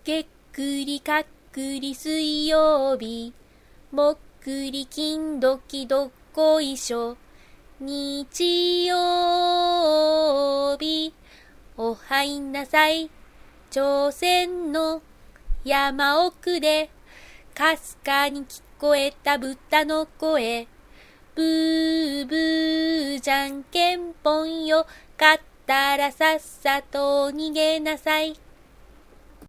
げっくりかっくり水曜日、もっくり金時どっこいしょ、日曜日、おはいなさい。朝鮮の山奥で、かすかに聞こえた豚の声。ブーブーじゃんけんぽんよ、勝ったらさっさと逃げなさい。